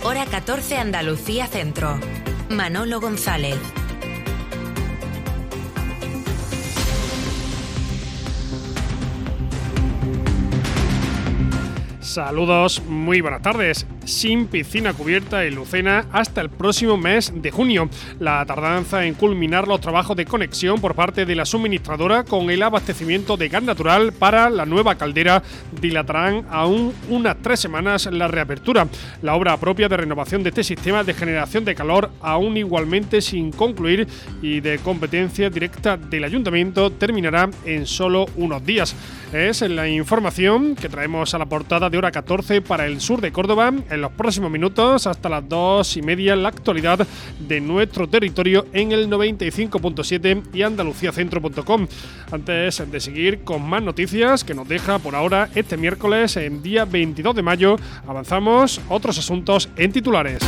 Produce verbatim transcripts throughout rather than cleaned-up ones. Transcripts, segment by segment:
Hora catorce Andalucía Centro. Manolo González. Saludos, muy buenas tardes. Sin piscina cubierta en Lucena hasta el próximo mes de junio. La tardanza en culminar los trabajos de conexión por parte de la suministradora con el abastecimiento de gas natural para la nueva caldera dilatarán aún unas tres semanas la reapertura. La obra propia de renovación de este sistema de generación de calor, aún igualmente sin concluir y de competencia directa del ayuntamiento, terminará en solo unos días. Es la información que traemos a la portada de Hora catorce para el sur de Córdoba. En los próximos minutos, hasta las dos y media, la actualidad de nuestro territorio en el noventa y cinco punto siete y andaluciacentro punto com. Antes de seguir con más noticias que nos deja por ahora este miércoles, en día veintidós de mayo, avanzamos otros asuntos en titulares.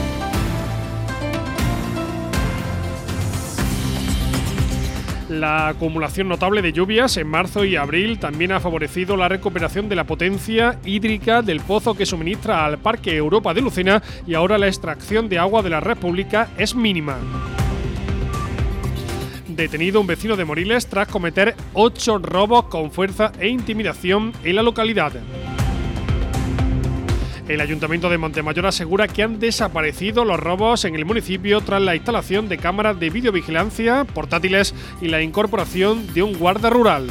La acumulación notable de lluvias en marzo y abril también ha favorecido la recuperación de la potencia hídrica del pozo que suministra al Parque Europa de Lucena, y ahora la extracción de agua de la red pública es mínima. Detenido un vecino de Moriles tras cometer ocho robos con fuerza e intimidación en la localidad. El Ayuntamiento de Montemayor asegura que han desaparecido los robos en el municipio tras la instalación de cámaras de videovigilancia portátiles y la incorporación de un guarda rural.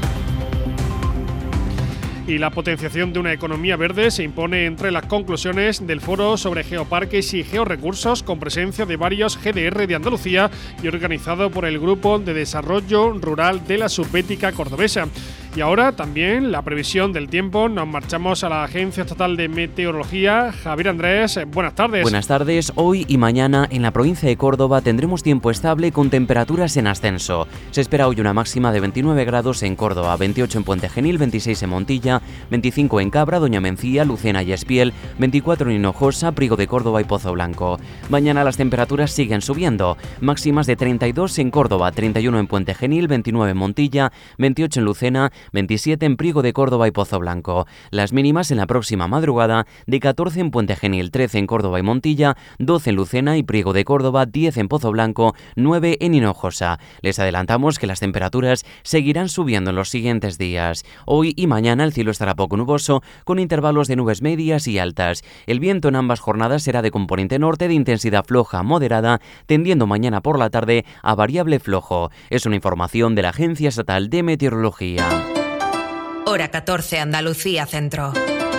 Y la potenciación de una economía verde se impone entre las conclusiones del foro sobre geoparques y georrecursos, con presencia de varios G D R de Andalucía y organizado por el Grupo de Desarrollo Rural de la Subbética Cordobesa. Y ahora también la previsión del tiempo. Nos marchamos a la Agencia Estatal de Meteorología. Javier Andrés, buenas tardes. Buenas tardes. Hoy y mañana en la provincia de Córdoba tendremos tiempo estable con temperaturas en ascenso. Se espera hoy una máxima de veintinueve grados en Córdoba, veintiocho en Puente Genil, veintiséis en Montilla, veinticinco en Cabra, Doña Mencía, Lucena y Espiel, veinticuatro en Hinojosa, Priego de Córdoba y Pozo Blanco. Mañana las temperaturas siguen subiendo. Máximas de treinta y dos en Córdoba, treinta y uno en Puente Genil, veintinueve en Montilla, veintiocho en Lucena, veintisiete en Priego de Córdoba y Pozo Blanco. Las mínimas en la próxima madrugada de catorce en Puente Genil, trece en Córdoba y Montilla, doce en Lucena y Priego de Córdoba, diez en Pozo Blanco, nueve en Hinojosa. Les adelantamos que las temperaturas seguirán subiendo en los siguientes días. Hoy y mañana el cielo estará poco nuboso, con intervalos de nubes medias y altas. El viento en ambas jornadas será de componente norte de intensidad floja moderada, tendiendo mañana por la tarde a variable flojo. Es una información de la Agencia Estatal de Meteorología. Hora catorce Andalucía Centro.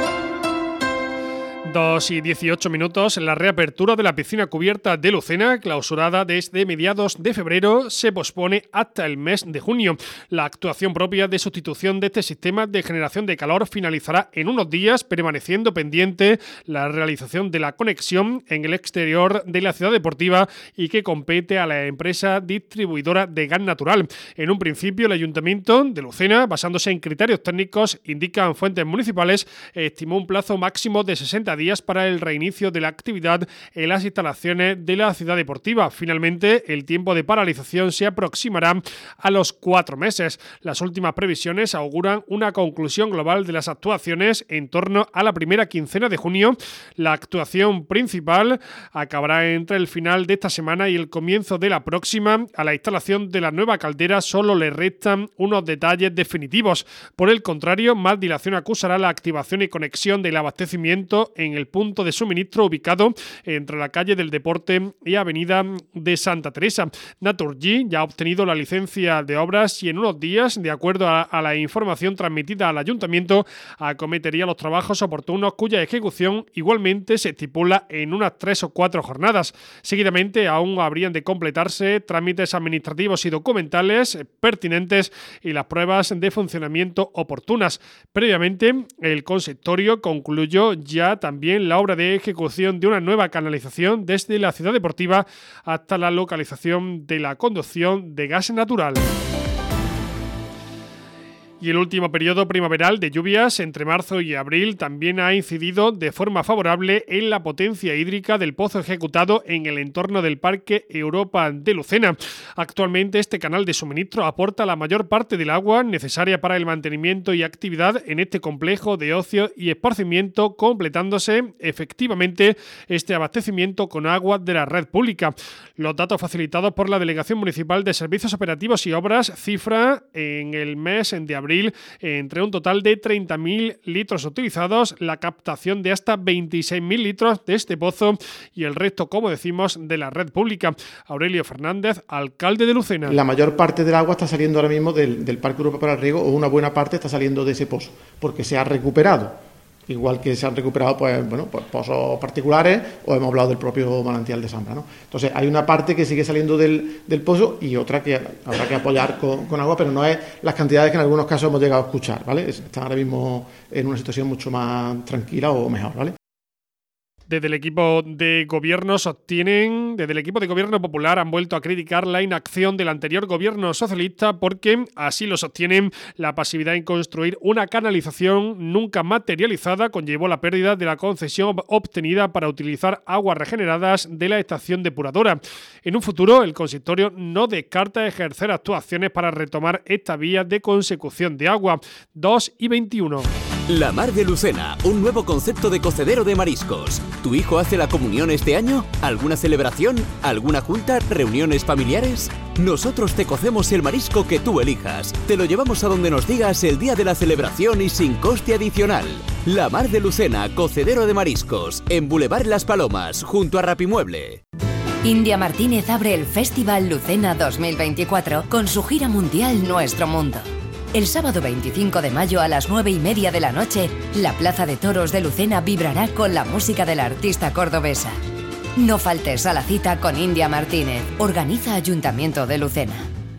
dos y dieciocho minutos. La reapertura de la piscina cubierta de Lucena, clausurada desde mediados de febrero, se pospone hasta el mes de junio. La actuación propia de sustitución de este sistema de generación de calor finalizará en unos días, permaneciendo pendiente la realización de la conexión en el exterior de la ciudad deportiva y que compete a la empresa distribuidora de gas natural. En un principio, el Ayuntamiento de Lucena, basándose en criterios técnicos, indican fuentes municipales, estimó un plazo máximo de sesenta días para el reinicio de la actividad en las instalaciones de la ciudad deportiva. Finalmente, el tiempo de paralización se aproximará a los cuatro meses. Las últimas previsiones auguran una conclusión global de las actuaciones en torno a la primera quincena de junio. La actuación principal acabará entre el final de esta semana y el comienzo de la próxima. A la instalación de la nueva caldera solo le restan unos detalles definitivos. Por el contrario, más dilación acusará la activación y conexión del abastecimiento en el punto de suministro ubicado entre la calle del Deporte y avenida de Santa Teresa. Naturgy ya ha obtenido la licencia de obras y en unos días, de acuerdo a, a la información transmitida al Ayuntamiento, acometería los trabajos oportunos cuya ejecución igualmente se estipula en unas tres o cuatro jornadas. Seguidamente aún habrían de completarse trámites administrativos y documentales pertinentes y las pruebas de funcionamiento oportunas. Previamente, el consistorio concluyó ya también la obra de ejecución de una nueva canalización desde la ciudad deportiva hasta la localización de la conducción de gas natural. Y el último periodo primaveral de lluvias entre marzo y abril también ha incidido de forma favorable en la potencia hídrica del pozo ejecutado en el entorno del Parque Europa de Lucena. Actualmente este canal de suministro aporta la mayor parte del agua necesaria para el mantenimiento y actividad en este complejo de ocio y esparcimiento, completándose efectivamente este abastecimiento con agua de la red pública. Los datos facilitados por la Delegación Municipal de Servicios Operativos y Obras cifra en el mes de abril entre un total de treinta mil litros utilizados, la captación de hasta veintiséis mil litros de este pozo y el resto, como decimos, de la red pública. Aurelio Fernández, alcalde de Lucena. La mayor parte del agua está saliendo ahora mismo del, del Parque Europa para el riego, o una buena parte está saliendo de ese pozo, porque se ha recuperado. Igual que se han recuperado pues, bueno, pues, pozos particulares, o hemos hablado del propio manantial de Zambra, ¿no? Entonces hay una parte que sigue saliendo del, del pozo y otra que habrá que apoyar con, con agua, pero no es las cantidades que en algunos casos hemos llegado a escuchar, ¿vale? Están ahora mismo en una situación mucho más tranquila o mejor, ¿vale? Desde el equipo de gobierno sostienen, desde el equipo de gobierno popular han vuelto a criticar la inacción del anterior gobierno socialista porque, así lo sostienen, la pasividad en construir una canalización nunca materializada conllevó la pérdida de la concesión obtenida para utilizar aguas regeneradas de la estación depuradora. En un futuro, el consistorio no descarta ejercer actuaciones para retomar esta vía de consecución de agua. dos y veintiuno. La Mar de Lucena, un nuevo concepto de cocedero de mariscos. ¿Tu hijo hace la comunión este año? ¿Alguna celebración? ¿Alguna junta? ¿Reuniones familiares? Nosotros te cocemos el marisco que tú elijas. Te lo llevamos a donde nos digas el día de la celebración y sin coste adicional. La Mar de Lucena, cocedero de mariscos, en Boulevard Las Palomas, junto a Rapimueble. India Martínez abre el Festival Lucena dos mil veinticuatro con su gira mundial Nuestro Mundo. El sábado veinticinco de mayo a las nueve y media de la noche, la Plaza de Toros de Lucena vibrará con la música de la artista cordobesa. No faltes a la cita con India Martínez. Organiza Ayuntamiento de Lucena.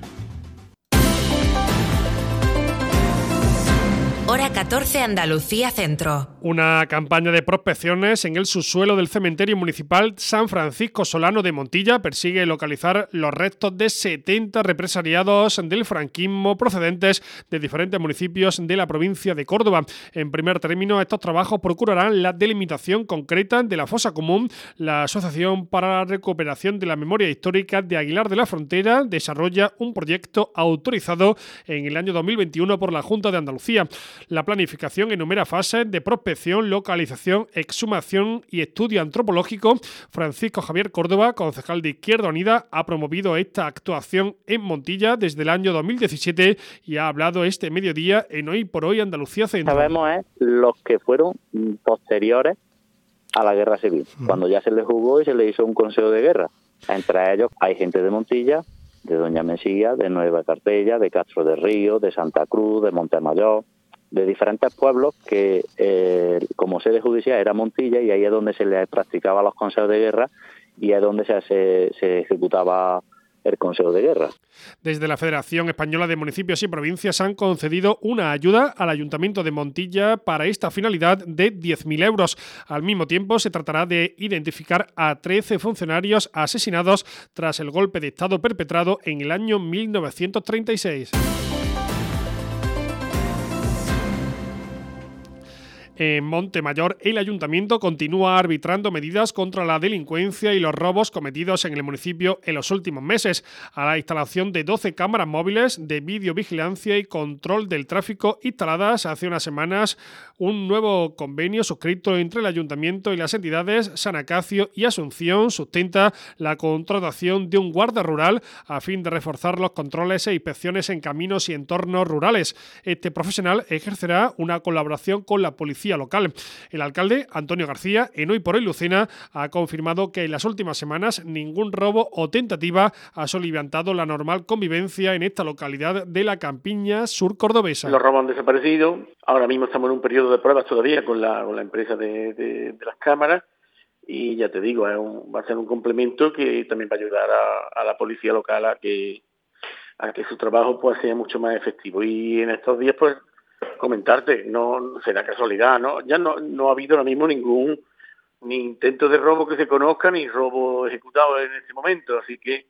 Hora catorce, Andalucía Centro. Una campaña de prospecciones en el subsuelo del cementerio municipal San Francisco Solano de Montilla persigue localizar los restos de setenta represaliados del franquismo procedentes de diferentes municipios de la provincia de Córdoba. En primer término, estos trabajos procurarán la delimitación concreta de la fosa común. La Asociación para la Recuperación de la Memoria Histórica de Aguilar de la Frontera desarrolla un proyecto autorizado en el año dos mil veintiuno por la Junta de Andalucía. La planificación enumera fases de prospección, localización, exhumación y estudio antropológico. Francisco Javier Córdoba, concejal de Izquierda Unida, ha promovido esta actuación en Montilla desde el año dos mil diecisiete y ha hablado este mediodía en Hoy por Hoy Andalucía Centro. Sabemos es los que fueron posteriores a la Guerra Civil, mm. cuando ya se le jugó y se le hizo un consejo de guerra. Entre ellos hay gente de Montilla, de Doña Mesía, de Nueva Cartella, de Castro de Río, de Santa Cruz, de Montemayor, de diferentes pueblos que eh, como sede judicial era Montilla, y ahí es donde se les practicaba los consejos de guerra y es donde se, se, se ejecutaba el Consejo de Guerra. Desde la Federación Española de Municipios y Provincias han concedido una ayuda al Ayuntamiento de Montilla para esta finalidad de diez mil euros. Al mismo tiempo, se tratará de identificar a trece funcionarios asesinados tras el golpe de Estado perpetrado en el año mil novecientos treinta y seis. En Montemayor, el Ayuntamiento continúa arbitrando medidas contra la delincuencia y los robos cometidos en el municipio en los últimos meses. A la instalación de doce cámaras móviles de videovigilancia y control del tráfico instaladas hace unas semanas, un nuevo convenio suscrito entre el Ayuntamiento y las entidades San Acacio y Asunción sustenta la contratación de un guarda rural a fin de reforzar los controles e inspecciones en caminos y entornos rurales. Este profesional ejercerá una colaboración con la policía local. El alcalde, Antonio García, en Hoy por Hoy Lucena, ha confirmado que en las últimas semanas ningún robo o tentativa ha soliviantado la normal convivencia en esta localidad de la campiña sur cordobesa. Los robos han desaparecido. Ahora mismo estamos en un periodo de pruebas todavía con la, con la empresa de, de, de las cámaras, y ya te digo, es un, va a ser un complemento que también va a ayudar a, a la policía local a que, a que su trabajo pues sea mucho más efectivo. Y en estos días pues comentarte, no será casualidad, ¿no? Ya no, no ha habido ahora mismo ningún ni intento de robo que se conozca, ni robo ejecutado en este momento, así que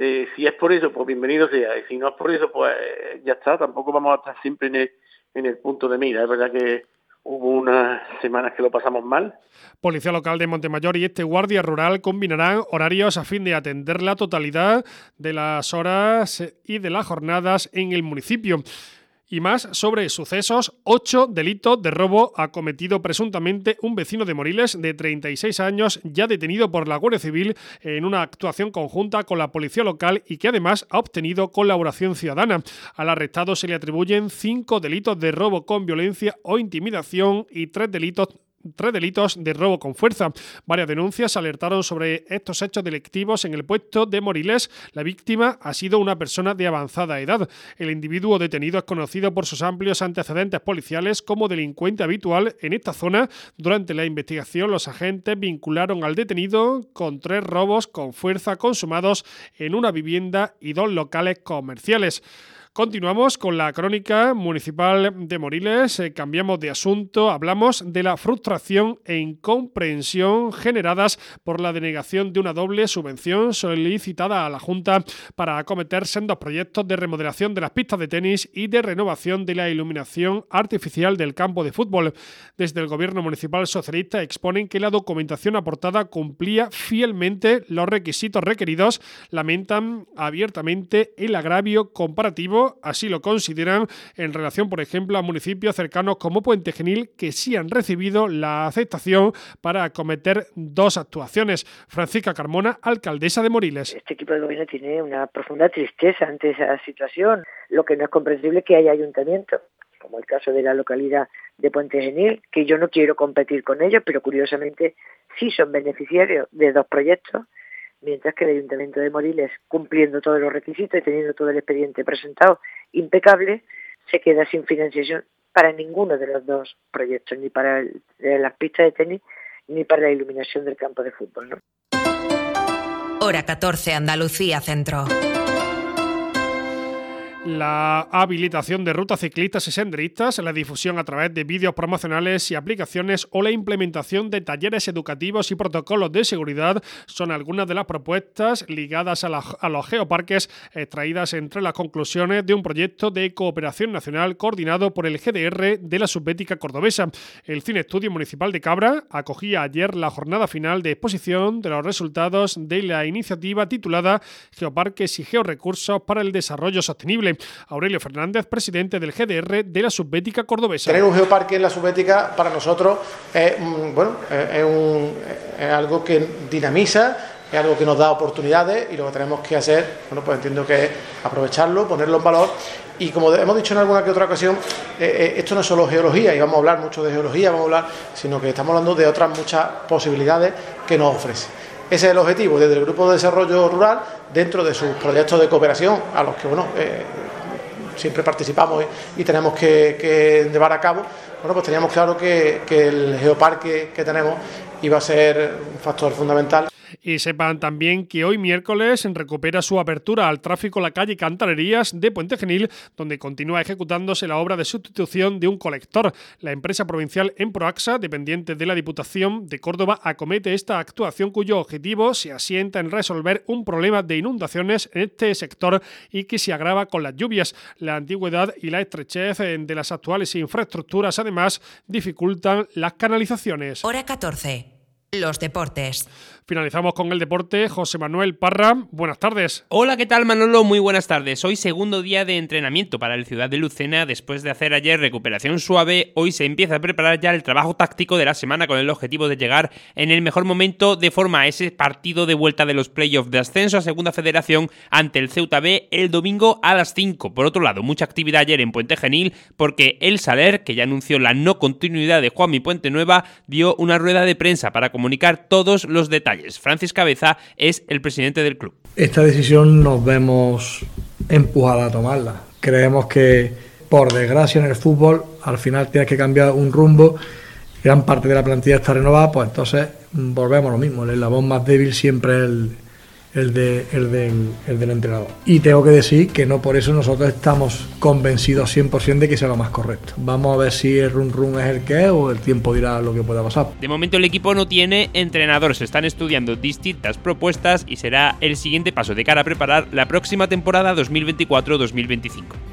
Eh, si es por eso, pues bienvenido sea, y si no es por eso, pues ya está, tampoco vamos a estar siempre en el, en el punto de mira. Es verdad que hubo unas semanas que lo pasamos mal. Policía Local de Montemayor y este guardia rural combinarán horarios a fin de atender la totalidad de las horas y de las jornadas en el municipio. Y más sobre sucesos, ocho delitos de robo ha cometido presuntamente un vecino de Moriles de treinta y seis años, ya detenido por la Guardia Civil en una actuación conjunta con la Policía Local y que además ha obtenido colaboración ciudadana. Al arrestado se le atribuyen cinco delitos de robo con violencia o intimidación y tres delitos Tres delitos de robo con fuerza. Varias denuncias alertaron sobre estos hechos delictivos en el puesto de Moriles. La víctima ha sido una persona de avanzada edad. El individuo detenido es conocido por sus amplios antecedentes policiales como delincuente habitual en esta zona. Durante la investigación, los agentes vincularon al detenido con tres robos con fuerza consumados en una vivienda y dos locales comerciales. Continuamos con la crónica municipal de Moriles, eh, cambiamos de asunto, hablamos de la frustración e incomprensión generadas por la denegación de una doble subvención solicitada a la Junta para acometer sendos proyectos de remodelación de las pistas de tenis y de renovación de la iluminación artificial del campo de fútbol. Desde el Gobierno Municipal Socialista exponen que la documentación aportada cumplía fielmente los requisitos requeridos, lamentan abiertamente el agravio comparativo. Así lo consideran en relación, por ejemplo, a municipios cercanos como Puente Genil, que sí han recibido la aceptación para acometer dos actuaciones. Francisca Carmona, alcaldesa de Moriles. Este equipo de gobierno tiene una profunda tristeza ante esa situación. Lo que no es comprensible es que haya ayuntamientos, como el caso de la localidad de Puente Genil, que yo no quiero competir con ellos, pero curiosamente sí son beneficiarios de dos proyectos, mientras que el Ayuntamiento de Moriles, cumpliendo todos los requisitos y teniendo todo el expediente presentado impecable, se queda sin financiación para ninguno de los dos proyectos, ni para el, las pistas de tenis, ni para la iluminación del campo de fútbol, ¿no? Hora catorce, Andalucía Centro. La habilitación de rutas ciclistas y senderistas, la difusión a través de vídeos promocionales y aplicaciones o la implementación de talleres educativos y protocolos de seguridad son algunas de las propuestas ligadas a, la, a los geoparques extraídas entre las conclusiones de un proyecto de cooperación nacional coordinado por el G D R de la Subbética Cordobesa. El Cine Estudio Municipal de Cabra acogía ayer la jornada final de exposición de los resultados de la iniciativa titulada Geoparques y Georrecursos para el Desarrollo Sostenible. Aurelio Fernández, presidente del G D R de la Subbética Cordobesa. Tener un geoparque en la Subbética para nosotros es, bueno, es, un, es algo que dinamiza, es algo que nos da oportunidades y lo que tenemos que hacer, bueno, pues entiendo que es aprovecharlo, ponerlo en valor. Y como hemos dicho en alguna que otra ocasión, eh, esto no es solo geología, y vamos a hablar mucho de geología, vamos a hablar, sino que estamos hablando de otras muchas posibilidades que nos ofrece. Ese es el objetivo desde el Grupo de Desarrollo Rural, dentro de sus proyectos de cooperación, a los que bueno eh, siempre participamos y, y tenemos que, que llevar a cabo. Bueno, pues teníamos claro que, que el geoparque que tenemos iba a ser un factor fundamental. Y sepan también que hoy miércoles recupera su apertura al tráfico la calle Cantarerías de Puente Genil, donde continúa ejecutándose la obra de sustitución de un colector. La empresa provincial Emproaxa, dependiente de la Diputación de Córdoba, acomete esta actuación cuyo objetivo se asienta en resolver un problema de inundaciones en este sector y que se agrava con las lluvias. La antigüedad y la estrechez de las actuales infraestructuras además dificultan las canalizaciones. Hora catorce. Los deportes. Finalizamos con el deporte. José Manuel Parra, buenas tardes. Hola, ¿qué tal, Manolo? Muy buenas tardes. Hoy segundo día de entrenamiento para el Ciudad de Lucena. Después de hacer ayer recuperación suave, hoy se empieza a preparar ya el trabajo táctico de la semana con el objetivo de llegar en el mejor momento de forma a ese partido de vuelta de los playoffs de ascenso a Segunda Federación ante el Ceuta B el domingo a las cinco. Por otro lado, mucha actividad ayer en Puente Genil porque el Saler, que ya anunció la no continuidad de Juanmi Puente Nueva, dio una rueda de prensa para comunicar todos los detalles. Francis Cabeza es el presidente del club. Esta decisión nos vemos empujados a tomarla. Creemos que, por desgracia, en el fútbol al final tienes que cambiar un rumbo. Gran parte de la plantilla está renovada, pues entonces volvemos a lo mismo. El eslabón más débil siempre es el, el, de, el, del, el del entrenador. Y tengo que decir que no por eso nosotros estamos convencidos cien por ciento de que sea lo más correcto. Vamos a ver si el run run es el que es o el tiempo dirá lo que pueda pasar. De momento el equipo no tiene entrenador, se están estudiando distintas propuestas y será el siguiente paso de cara a preparar la próxima temporada dos mil veinticuatro dos mil veinticinco.